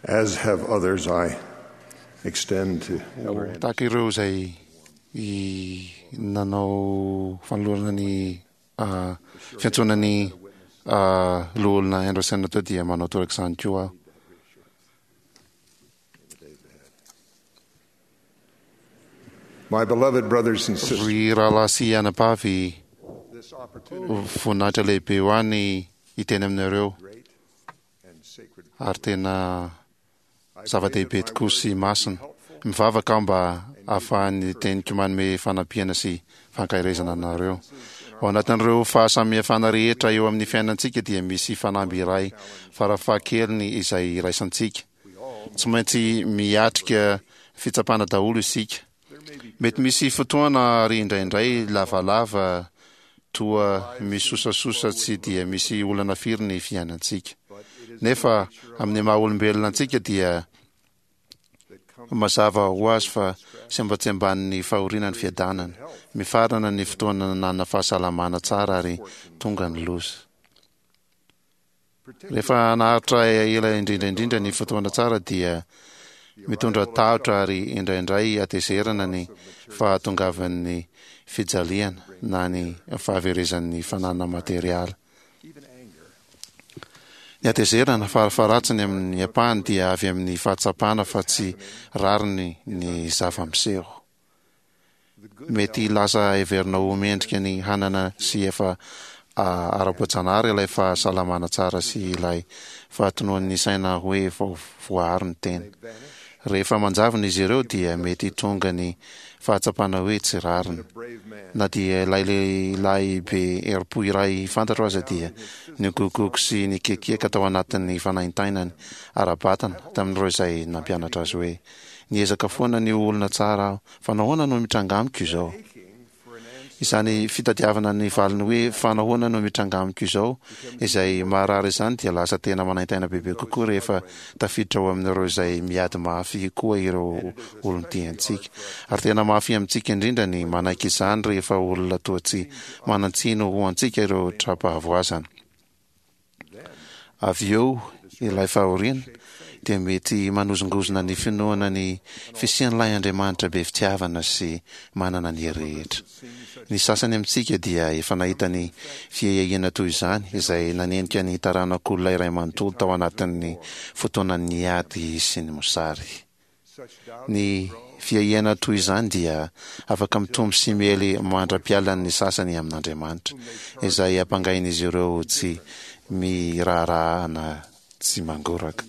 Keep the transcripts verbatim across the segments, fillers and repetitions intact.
As have others, I extend to Elder Tahaka ireo izay i nanao fanolorana ny uh, fiantsonany uh, loholona Anderson teo dia manao torak' izany koa aho. My beloved brothers and sisters, Ry rahalahy sy anapavy, this opportunity voninahitra lehibe ho any hiteny aminareo great and sacred. ary tena zava-dehibe tokoa sy masina. Mivavaka aho mba ahafahan'ny teniko manome fanampiana sy fankahirezana anareo. Ao anatin'ireo fahasamihafana rehetra eo amin'ny fiainantsika dia misy fanamby iray farafahakeliny izay iraisantsika. Tsy maintsy miatrika fitsapana daholo isika. Mety misy fotoana ary indraindray lavalava toa misosasosa tsy dia misy olana firy ny fiainantsika. Nefa amin'ny maha olombelona antsika dia mazava ho azy fa sembatsy ambanin'ny fahoriana ny fiadanana, mifarana ny fotoana nanana fahasalamana tsara ary tonga ny loza. Rehefa naharitra ela indrindraindrindra ny fotoana tsara dia mitondra tahotra ary indraindray atezerana ny fahatongavan'ny fijaliana na ny fahaverezan'ny fanana materiala. Ny atezerana farafaratsiny amin'ny ampahany dia avy amin'ny fahatsapana fa tsy rariny ny zava-miseho. Mety lasa heverina ho mendrika ny hanana sy efa ara-boajanahary ilay fahasalamana tsara sy ilay fahatonoan'ny saina hoe voaharo ny tena. Rehefa manjavona izy ireo dia mety tonga ny fahatsapana hoe tsy rariny. Na dia ilay lehilahy be herim-po iray fantatra aza dia ny gogogo sy ny kekeka tao anatin'ny fanahintainany ara-batana tamin'ireo izay nampianatra azy hoe niezaka foana ny olona tsara aho, fa nahoana no mitrangamiko izao. Izany fitadiavana ny valiny hoe fa nahoana no mitrangamiko izao, izay maharary izany dia lasa tena manaintaina bebe kokoa rehefa tafiditra ao amin'ireo izay miady mafy koa ireo olon-tiantsika. Ary tena mafy amintsika indrindra ny manaiky izany rehefa olona toa tsy manantsino ho antsika ireo trapahavoazana. Avy eo ilay fahoriana dia mety manozongozona ny finoana ny fisian'ilay Andriamanitra be fitiavana sy manana ny rehetra. Ny sasany amintsika dia efa nahita ny fiahiahina toy izany izay nanenika ny taranak'olona iray manontolo tao anatin'ny fotoanan'ny ady sy ny mosary. Ny fiahiana toy izany dia afaka mitombo sy miely mandra-pialan'ny sasany amin'Andriamanitra izay ampangain'izy ireo tsy miraharaha tsy mangoraka.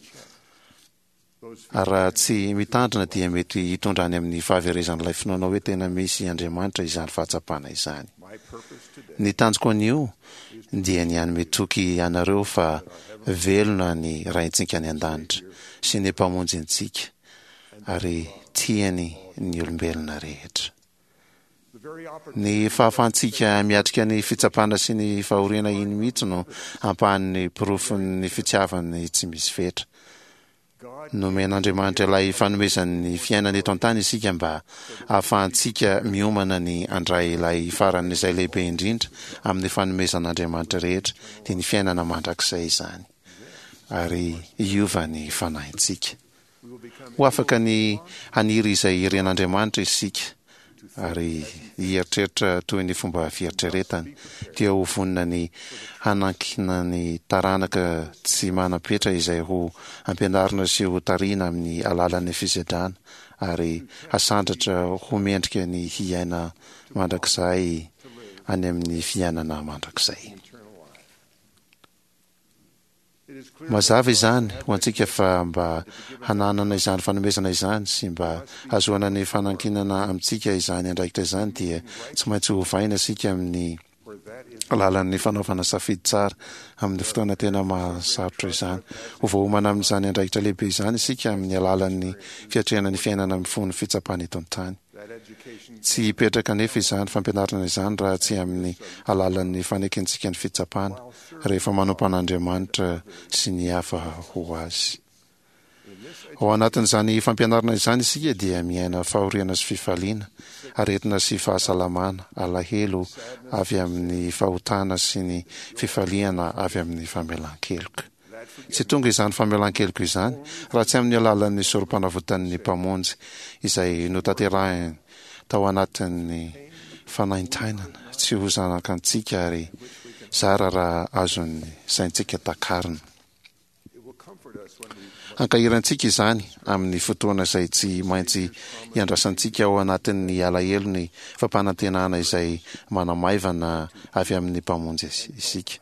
Raha tsy mitandrina dia mety hitondrany amin'ny fahaverezan'ilay finoana hoe tena misy Andriamanitra izany fahatsapana izany. Ny tanjoko an'io dia ny hanome toky anareo fa velona ny raintsika any an-danitra sy ny mpamonjy antsika ary tiany ny olombelona rehetra. Ny fahafahantsika miatrika ny fitsapana sy ny fahoriana iny mihitsy no ampahan'ny porofon'ny fitiavany tsy misy fetra. Nomen'Andriamanitra ilay fanomezan'ny fiainana eto an-tany isika mba ahafahantsika miomana ny andray ilay faran'izay lehibe indrindra amin'ny fanomezan'Andriamanitra rehetra dia ny fiainana mandrakizay izany ary iova ny fanahintsika. Ho afaka ny haniry izay iren'Andriamanitra isika ary hieritreritra toy ny fomba fieritreretany dia ho vonina ny hanankina ny taranaka tsy manapetra izay ho ampianarina sy ho tariana amin'ny alalan'ny fizedrana ary hasandratra ho mendrika ny hiaina mandrakizay any amin'ny fiainana mandrakizay. Mazava izany ho antsika fa mba hananana izany fanomezana izany sy mba hazoana ny fanankinana amintsika izany andraikitra izany dia tsy maintsy hovaina isika amin'ny alalan'ny fanaovana safidy tsara amin'ny fotoana tena mahasarotra izany. Ho voaomana amin'izany andraikitra lehibe izany isika amin'ny alalan'ny fiatrehana ny fiainana amin'ny fon'ny fitsapana eto an-tany. Tsy hipetraka nefa izany fampianarana izany raha tsy amin'ny alalan'ny fanekentsika ny fitsapana rehefa manompan'Andriamanitra sy ny hafa ho azy. Ao anatin'izany fampianarana izany isika dia miaina fahoriana sy fifaliana, aretina sy fahasalamana, alahelo avy amin'ny fahotana sy ny fifaliana avy amin'ny famelan-keloka. tsy tonga izany famelan-keliko izany raha tsy amin'ny alalan'ny sorom-panavotan'ny mpamonjy izay notanterahiny tao anatin'ny fanaintainana tsy ho zanakantsika ary zara raha azon'ny saintsika takarina. Ankahirantsika izany amin'ny fotoana izay tsy maintsy iandrasantsika ao anatin'ny alahelo ny fampanantenana izay manamaivana avy amin'ny mpamonjy isika.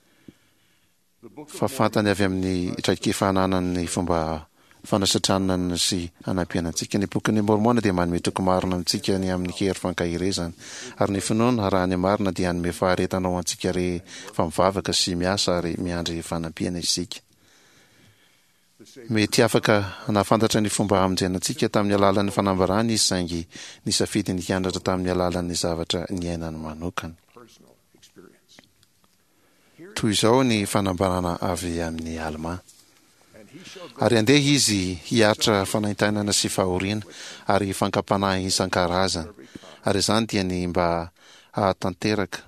Fa fantany avy amin'ny traikefananan'ny fomba fanasatranana sy anampianantsika. Ny bokin'ny Mormona dia manome toko marina amintsika ny amin'ny hery fankahirezana ary ny finoana raha ny marina dia hanome faharetana ho antsika rehefa mivavaka sy miasa ary miandry fanampiana isika. Mety afaka nahafantatra ny fomba hamonjenantsika tamin'ny alalan'ny fanambarana izy saingy nisafidy ny hianatra tamin'ny alalan'ny zavatra niainany manokana. Toy izao ny fanambarana avy amin'ny Alma. Ary andeha izy hiaritra fanaintainana sy fahoriana ary fankapanahy isan-karazana. Ary izany dia ny mba hahatanteraka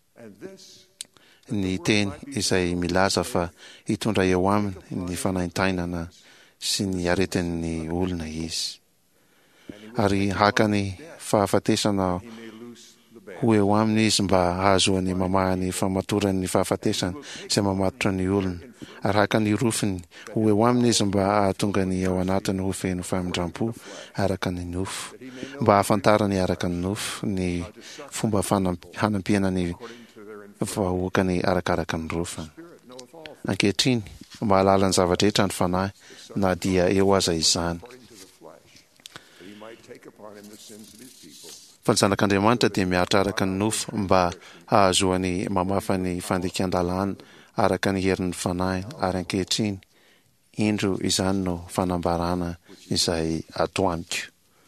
ny teny izay milaza fa hitondra eo aminy ny fanaintainana sy ny aretin'ny olona izy. Ary haka ny fahafatesana ho eo aminy izy mba hahazoany mamahany famatoran'ny fahafatesana izay mamatotra ny olona. Ary haka ny rofiny ho eo aminy izy mba hahatonga ny ao anatiny ho feno famindram-po araka ny nofo, mba hahafantarany araka ny nofo ny fomba hanampiana ny vahoakany arakaraka ny rofany. Ankehitriny mahalala ny zavatra ny fanahy na dia eo aza izany. Fa ny zanak'Andriamanitra dia miaritra araka ny nofo mba hahazoany mamafa ny fandekan-dalàna araka ny herin'ny fanahy ary ankehitriny indro izany no fanambarana izay ato amiko.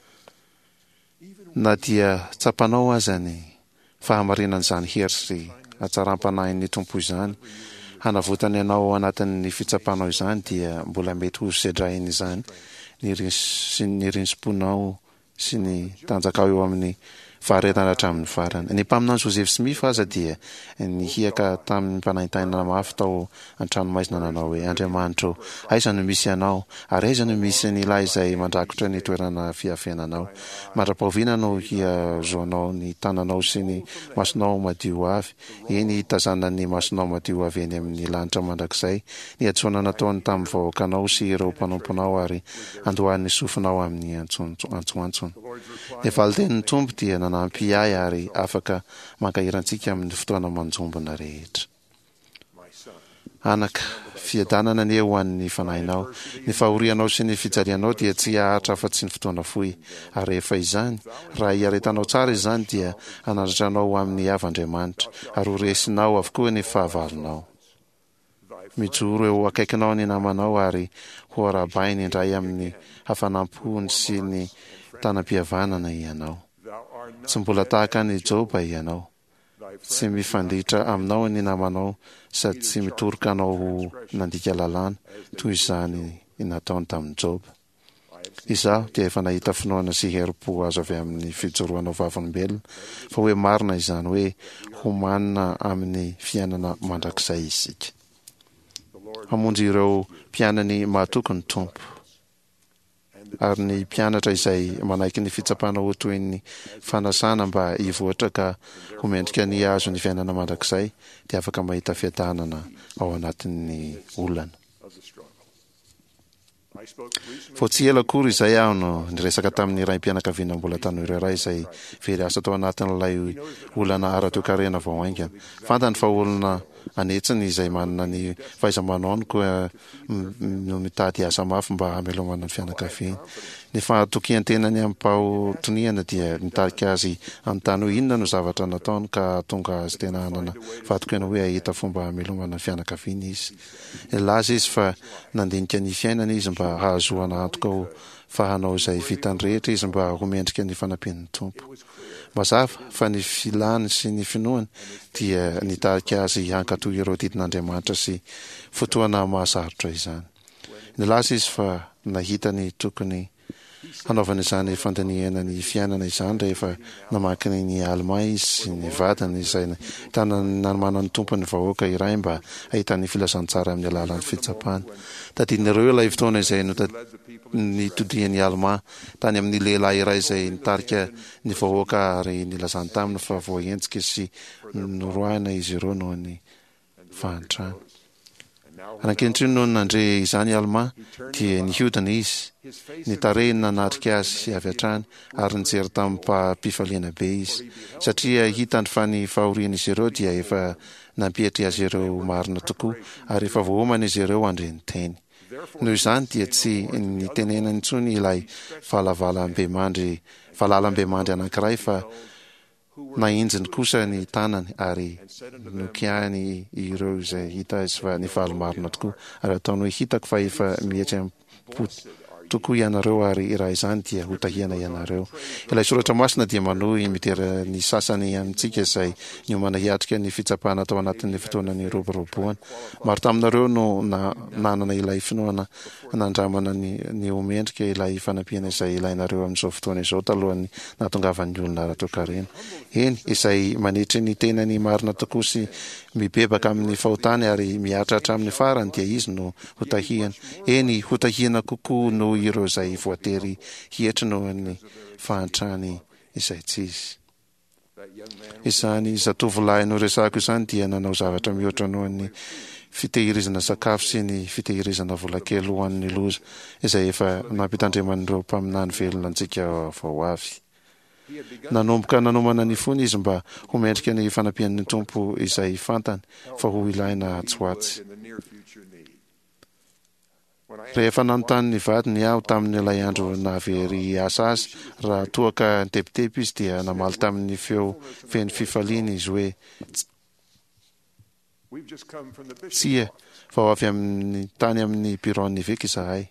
Na dia tsapanao aza ny fahamarinan'izany hery sy hatsaram-panahin'ny tompo izany, hanavotany ianao anatin'ny fitsapanao izany dia mbola mety ho sedrainy izany ny rinsim-ponao sy ny tanjakao eo amin'ny faharetana hatramin'ny farany. Ny mpaminany Joseph Smith aza dia nihiaka tamin'ny mpanaintainana mafy tao an-tranomaizina nanao hoe, Andriamanitra, aiza no misy ianao ary aiza no misy ny lahy izay mandrakotra ny toerana fiafenanao. Mandra-pahoviana no hiazoanao ny tananao sy ny masonao madio avy. Eny tazana ny masonao madio avy eny amin'ny lanitra mandrakizay, ny antsoana nataony tamin'ny vahoakanao sy ireo mpanomponao ary andohan'ny sofinao amin'ny antsoantsony. Ny valiten'ny tompo dia nanampy ahy ary afaka mankahirantsika amin'ny fotoana manjombona rehetra. Anaka, fiadanana ny eo an'ny fanahinao. Ny fahorianao sy ny fijalianao dia tsy ahatra afa-tsy ny fotoana fohy. Ary rehefa izany, raha hiaretanao tsara izany dia anandratranao amin'ny avandriamanitra ary horesinao avokoa ny fahavalonao. Mijoro eo akaikinao ny namanao ary ho arabainy indray amin'ny hafanampony sy ny tanam-pihavanana ianao. Tsy mbola tahaka ny Joba ianao. Tsy mifanditra aminao ny namanao sady tsy mitoroka anao ho nandika lalàna toy izany nataony tamin'ny Joba. Izaho dia efa nahita finoana sy herim-po azo avy amin'ny fijoroanao vavolombelona fa hoe marina izany hoe ho manina amin'ny fiainana mandrakizay isika. Hamonjy ireo mpianany mahatoky ny tompo. Ary ny mpianatra izay manaiky ny fitsapana ho toy ny fanasana mba hivoatra ka ho mendrika ny azo ny fiainana mandrakizay dia afaka mahita fiadanana ao anatin'ny olana. Fô tsy ela akory izay aho no niresaka tamin'ny raim-pianakaviana mbola tanohy iray izay very asa tao anatin'ilay olana ara-toekarena vao aingana. Fantany fa olona anetsiny izay manana ny fahaiza-manao koa no mitady asa mafy mba hamelomana ny fianakaviana. Ny fahatokian-tenany amin'ny mpaotoniana dia nitarika azy amin'ny tany hoe inona no zavatra nataony ka tonga azy tena hanana fahatokiana hoe ahita fomba hamelomana ny fianakaviana izy. Laza izy fa nandinika ny fiainana izy mba hahazoana antoka ho fa hanao izay vitany rehetra izy mba ho mendrika ny fanampian'ny tompo. Mazava fa ny filany sy ny finoany dia nitarika azy hankatoy ireo didin'Andriamanitra sy fotoana mahasarotra izany. Nilaza izy fa nahita ny tokony hanaovana izany fandaniana ny fiainana izany rehefa namakiny ny Allemand izy sy ny vadiny izay tana nanamana ny tompony vahoaka iray mba ahitany filazantsara amin'ny alalan'ny fitsapana. Tadidinareo ilay fotoana izay nitodrian'ny Allemand tany amin'ny lehilahy iray izay nitarika ny vahoaka ary nilazany taminy fa voahentsika sy noroahana izy ireo noho ny fahantrana. Anankehitriny noho nandre izany Allemand dia nihodina izy, ny tarehiny nanatrika azy avy hatrany ary nijery tamin'ny mpifaliana be izy satria hitany fa ny fahorian'izy ireo dia efa nampihatra azy ireo marina tokoa ary efa voahomana izy ireo andreny teny. Noho izany dia tsy nitenenany intsony ilay valavalam-bemandry valalam-bemandry anankiray fa nahinjiny kosa ny tanany ary nokiany ireo izay hita azy fa ny valomarina tokoa ary ataony hoe hitako fa efa mihetra tokoa ianareo ary raha izany dia hotahiana ianareo. Ilay soratra masina dia manohy mitera ny sasany amintsika izay niomana hiatrika ny fitsapana atao anatin'ny fotoanany roboroboana. Maro taminareo no na, nanana ilay finoana nandramana ny, ny omendrika ilay fanampiana izay ilainareo amin'izao fotoana izao talohan'ny nahatongavan'ny olona ratokarena. Eny, izay manetry ny tenany marina tokoa sy mibebaka amin'ny fahotany ary miatratra amin'ny farany dia izy no hotahiana. Eny, hotahiana kokoa no ireo izay voatery hietry noho ny fahantrany izay tsy izy. Izany zatovolahy no resako izany dia nanao zavatra mihoatra noho ny fitehirizana sakafo sy ny fitehirizana vola kely ho an'ny loza izay efa nampitandreman'ireo mpaminany velona antsika vao avy. Nanomboka nanomana ny fony izy mba homendrika ny fanampian'ny tompo izay fantany fa ho ilaina atsoatsy. Rehefa nanontany ny vadiny aho tamin'ilay andro navery asa azy, raha toaka tepitepy izy dia namaly tamin'ny feo feno fifaliana izy hoe tsia vao avy amin'ny tany amin'ny biron'ny veky izahay.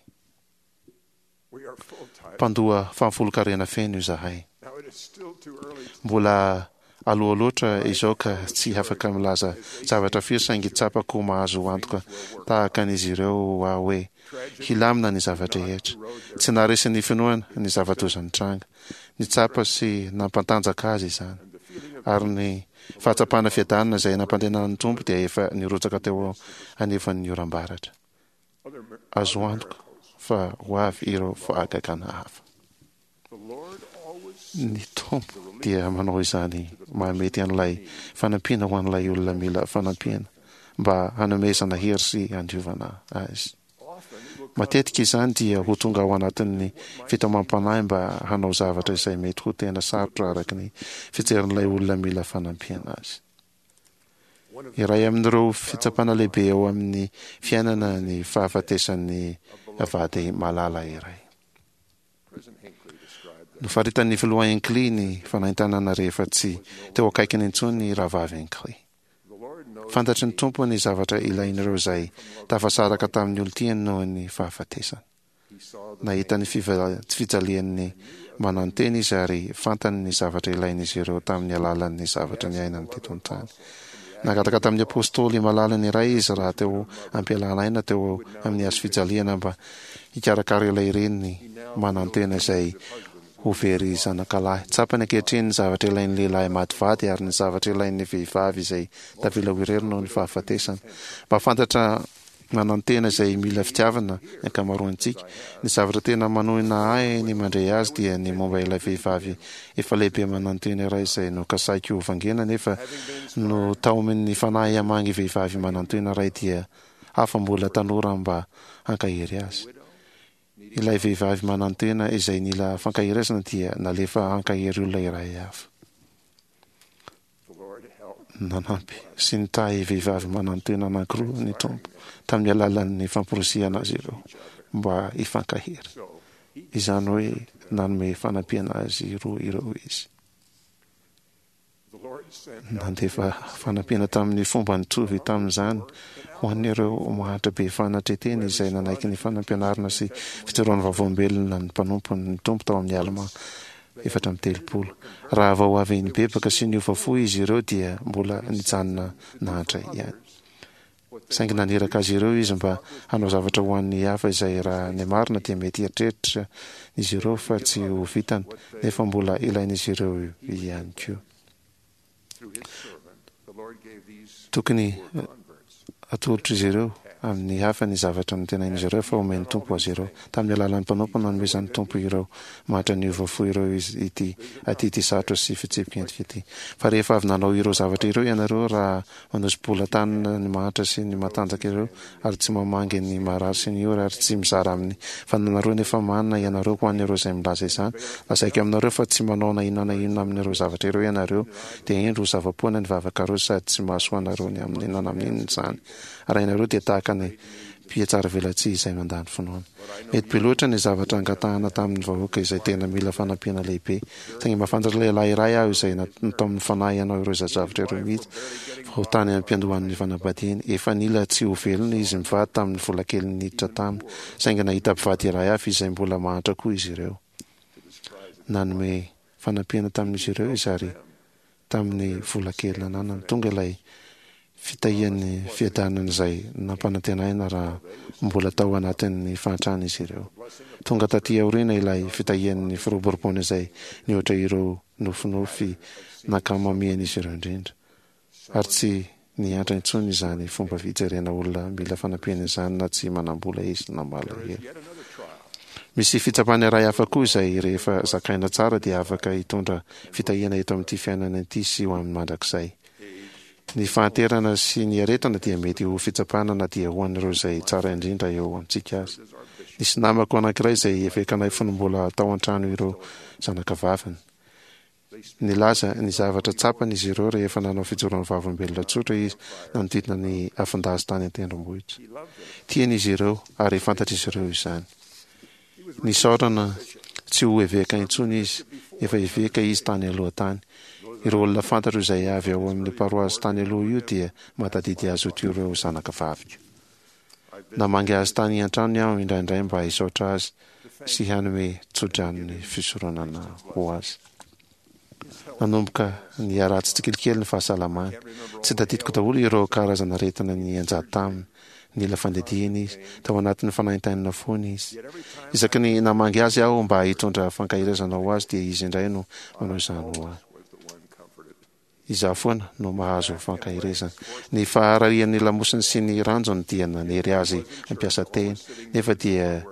Mpandoa famfolo-karena feno izahay. Mbola aloha loatra izao ka tsy afaka milaza zavatra firy saingy tsapako mahazo antoka tahaka an'izy ireo aho hoe hilamina ny zavatra rehetra. Tsy naresy ny finoana ny zavatozany tranga. Ny tsapa sy nampantanjaka azy izany. Ary ny fahatsapana fiadanana izay nampandenan'ny tompo dia efa nirotsaka teo anefan'ny oram-baratra. Azo antoka fa ho avy ireo fahagagana hafa. Ny tompo dia manao izany mahamety an'ilay fanampiana ho an'ilay olona mila fanampiana mba hanomezana hery sy handiovana azy. Matetika izany dia ho tonga ao anatin'ny fitamam-panahy mba hanao zavatra izay mety ho tena sarotra araka ny fijerin'ilay olona mila fanampiana azy. Iray amin'ireo fitsapana lehibe ao amin'ny fiainana ny fahafatesan'ny vady malala iray. Nofaritan'ny filoha Hinckley ny fanahintanana rehefa tsy teo akaikiny intsony ny rahavavy Hinckley. Fantatry ny tompo ny zavatra ilain'ireo izay tafasaraka tamin'ny olontiany noho ny fahafatesana. Nahita ny fijalian'ny mananteny izy ary fantany ny zavatra ilain'izy ireo tamin'ny alalan'ny zavatra ny ainany teto an-tany. Nagataka tamin'ny apôstôly malalany iray izy raha teo ampialana aina teo amin'ny azo fijaliana mba hikarakara ilay reniny manantena izay ho very zanakalahy. Tsapany ankehitriny ny zavatra ilain'ny lehilahy mativady ary ny zavatra ilain'ny vehivavy izay tavela ho irery noho ny fahafatesana. Mba fantatra manantena izay mila fitiavana ny ankamaroantsika. Ny zavatra tena manohina ahy ny mandray azy dia ny momba ilay vehivavy efa lehibe manantena iray izay no kasaiky ho vangena nefa no taomin'ny fanahy hamangy vehivavy manantena iray dia hafa mbola tanora mba hankahery azy. Ilay vehivavy manantena izay nila fankahirizana dia nalefa hankahery olona iray hafa. Nanampy sy nitahy vehivavy manantena anankiroa ny tompo tamin'ny alalan'ny famporosiana azy ireo mba hifankahery. Izany hoe nanome fanampiana azy roa ireo izy. Nandefa fanampiana tamin'ny fomba nitovy tamin'izany ho an'ireo mahatra be fanatreteny izay nanaiky ny fanampianarana sy fitoroana vavaombelona ny mpanompo ny tompo tao amin'ny Allemand efatra amin'ny telopolo. Raha vao avy nibebaka sy niova fo izy ireo dia mbola nijanona nahatra ihany. saingy naneraka azy ireo izy mba hanao zavatra ho an'ny hafa izay raha ny marina dia mety eritreritra izy ireo fa tsy ho vitany nefa mbola ilain'izy ireo ihany koa. Tokony atolotra izy ireo amin'ny hafa ny zavatra notenain'izy ireo fa omeny tompo azy ireo. Tamin'ny alalan'ny mpanompo nanomezan'ny tompo ireo mahatra ny ovafo ireo ity aty ity sarotra sy fitsipika ity. Fa rehefa avy nanao ireo zavatra ireo ianareo raha manosy-bola tanina ny mahatra sy ny matanjaka ireo ary tsy mamangy ny marary sy ny ora ary tsy mizara amin'ny fananareo nefa manana ianareo ho an'ireo izay milaza izany. Lazaiko aminareo fa tsy manao na inona na inona amin'ireo zavatra ireo ianareo dia endro zava-poana ny vavakareo sady tsy mahasoanareo ny amin'ny inona amin'inona izany. Ary ianareo dia tahaka ny mpiatsara velatsihy izay mandany finoana. Mety be loatra ny zavatra angatahana tamin'ny vahoaka izay tena mila fanampiana lehibe. Saingy mahafantatra lehilahy iray aho izay natao amin'ny fanahy ianao ireo izay zavatra ireo mihitsy fa ho tany am-piandohan'ny fanambadiany. Efa nila tsy ho velona izy mivady tamin'ny vola kely niditra taminy saingy nahita mpivady iray hafa izay mbola mahatra koa izy ireo. Nanome fanampiana tamin'izy ireo izy ary tamin'ny vola kely nananany tonga ilay fitahian'ny fiadanana izay nampanantenaina raha mbola tao anatin'ny fahantrana izy ireo. Tonga taty aoriana ilay fitahian'ny firoboroboana izay nioatra ireo nofinofy nakamamiana izy ireo indrindra. Ary tsy niantra intsony izany fomba fijerena olona mila fanampiana izany na tsy manambola izy na malahelo. Misy fitsapana iray hafa koa izay rehefa zakaina tsara dia afaka hitondra fitahiana eto amin'ity fiainana ity sy ho amin'ny mandrakizay. Ny fahanterana sy ny aretana dia mety ho fitsapana na dia ho an'ireo izay tsara indrindra eo amintsika azy. Nisy namako anankiray izay efekanay fony mbola tao an-trano ireo zanakavaviny. Nilaza ny zavatra tsapany izy ireo rehefa nanao fijoroan'ny vavolombelona tsotra izy nanodidina ny afindazy tany an-tendrombohitra. Tian'izy ireo ary fantatra izy ireo izany. Nisaorana tsy ho eveka intsony izy, efa eveka izy tany aloha tany. Ireo olona fantatra izay avy ao amin'ny paroasy tany aloha io dia matadidy azy ho ireo zanakavavika. Namangy azy tany an-trano aho indraindray mba hisaotra azy sy hanome tsodrany fisoronana ho azy. Nanomboka ny aratsy tsikilikely ny fahasalamany. Tsy tadidiko daholo ireo karazana retina ny anjady taminy. Nila fandedihana izy, tao anatin'ny fanahintainana foana izy. Isaky ny namangy azy aho mba hitondra fankahirezana ho azy dia izy indray no manao izany ho azy. Izaho foana no mahazo fankahirezana. Ny fahararian'ny lamosiny sy ny ranjony dia nanery azy ampiasa teny, nefa dia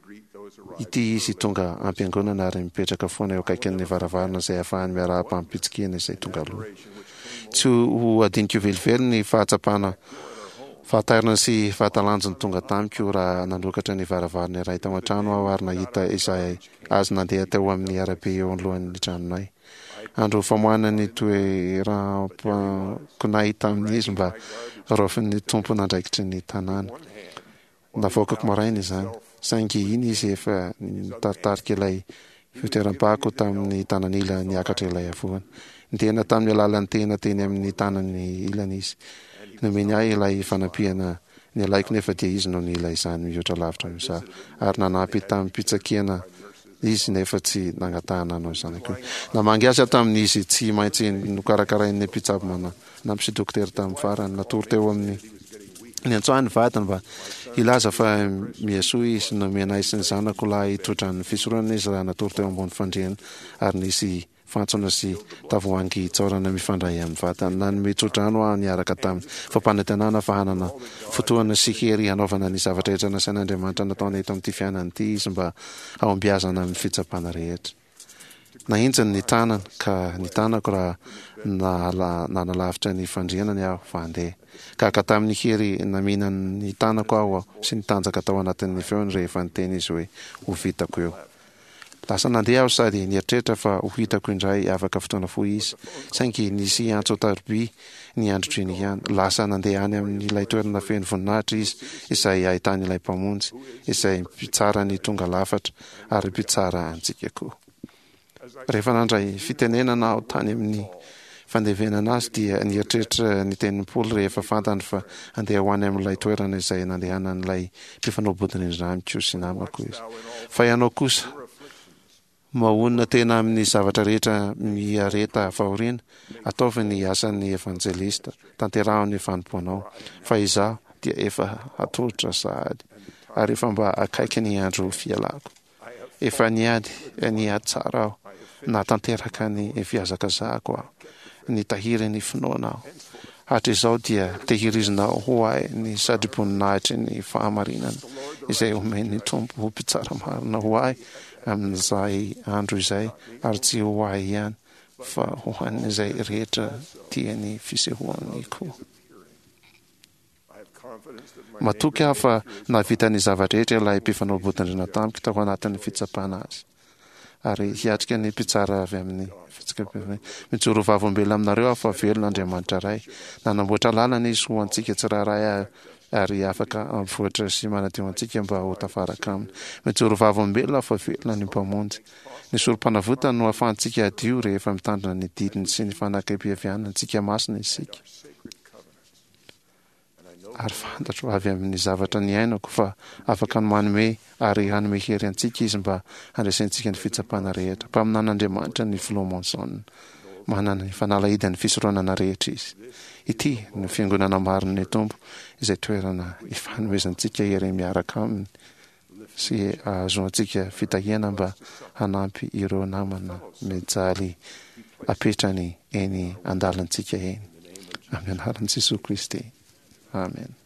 ity izy tonga ampiangonana ary mipetraka foana eo akaikin'ny varavarana izay ahafahany miaraham-pampitsikihana izay tonga aloha. Tsy ho adinika velively ny fahatsapana fahatarina sy fahatalanjony tonga tamiko raha nanokatra ny varavarana iray tao an-trano aho ary nahita izay azy nandeha teo amin'ny arabe eo anolohan'ny tranonay. Andro famohanany toeram-konay tamin'izy mba raofin'ny tompo nandraikitry ny tanàna. Navoakako maraina izany, saingy iny izy efa nitaritarika ilay fitoeram-pako tamin'ny tanan'ila niakatra ilay avoana. Nitena tamin'ny alalan'ny tena teny amin'ny tanany ilana izy. Nomeny ahy ilay fanampiana ny alaiko nefa dia izy no nila izany mihoatra lavitra amin'izao ary nanampy tamin'ny pitsakiana izy nefa tsy nangatahana anao izany koa. Namangy azy aho tamin'izy tsy maintsy nokarakarain'ny mpitsabo mana nampy sy dokotera tamin'ny farany natory teo amin'ny ny antsoany vadiny mba ilaza fa miasoa izy nomenay sy ny zanako lahy hitotran'ny fisorana izy raha natory teo ambony fandriana ary nisy fantsona sy tavoahangy tsaorana mifandray amin'ny vatany. Nanome tsodrano aho niaraka tamin'ny fampanantenana fa hanana fotoana sy hery hanaovana ny zavatra rehetra nasain'Andriamanitra nataony eto amin'ity fiainana ity izy mba aombiazana amin'ny fitsapana rehetra. Nahinjany ny tanana ka ny tanako raha nanalavitra ny fandrianany aho fa handeha. Ka ka tamin'ny hery naminany ny tanako aho sy ny tanjaka tao anatin'ny feony rehefa niteny izy hoe ho vitako eo. Lasa nandeha aho sady nieritreritra fa ho hitako indray afaka fotoana fohy izy. Saingy nisy antso taroby ny andro iny ihany. Lasa nandeha any amin'ilay toerana feno voninahitra izy izay ahitany ilay mpamonjy izay mpitsara ny tonga lafatra ary mpitsara antsika koa. Rehefa nandray fitenenana aho tany amin'ny fandevenana azy dia nieritreritra ny tenin'ny Paoly rehefa fantany fa andeha ho any amin'ilay toerana izay nandehanan'ilay mpifanao-bodiny indray amiko sy namako izy. Fa ianao kosa mahonina tena amin'ny zavatra rehetra miareta fahoriana ataovy ny asan'ny evanjelista tanterahany fanompoanao fa izaho dia efa atolotra sahady ary efa mba akaiky ny andro fialako. Efa niady niady tsara aho na tanteraka ny fiazakazahako aho, ny tahiry ny finoana aho. Hatr'izao dia tehirizina ho ahy ny sadrim-poninahitry ny fahamarinana izay omen'ny Tompo ho mpitsara marina ho ahy amin'izay andro izay, ary tsy ho ahy ihany fa ho an'izay rehetra tiany fisehoany koa. Matoky aho fa navita ny zava-drehetra ilay mpifanao-bodin-drina tamiko tao anatin'ny fitsapana azy, ary hiatrika ny mpitsara avy amin'ny mijoro vavombelona aminareo aho fa velona Andriamanitra ray, nanamboatra lalana izy ho antsika tsiraray ary afaka avoatra sy manadio antsika mba ho tafaraka aminy. Mijoro vavombelona fa velona ny mpamonjy. Ny sorom-panavotana no ahafahantsika adio rehefa mitandrina ny didiny sy ny fanakam-pihavianana antsika masina isika. Ary fantatro avy amin'ny zavatra ny ainako fa afaka ny manome ary hanome hery antsika izy mba handraisantsika ny fitsapana rehetra. Mpaminan'Andriamanitra ny Filomonson, manana ny fanalahidany fisorohanana rehetra izy. Ity ny fiangonana marin'ny Tompo izay toerana ifanomezantsika hery miaraka aminy sy ahazoantsika fitahiana mba hanampy ireo namana mijaly apetrany eny andalantsika eny. Amin'ny anaran'i Jesosy Kristy. Amen.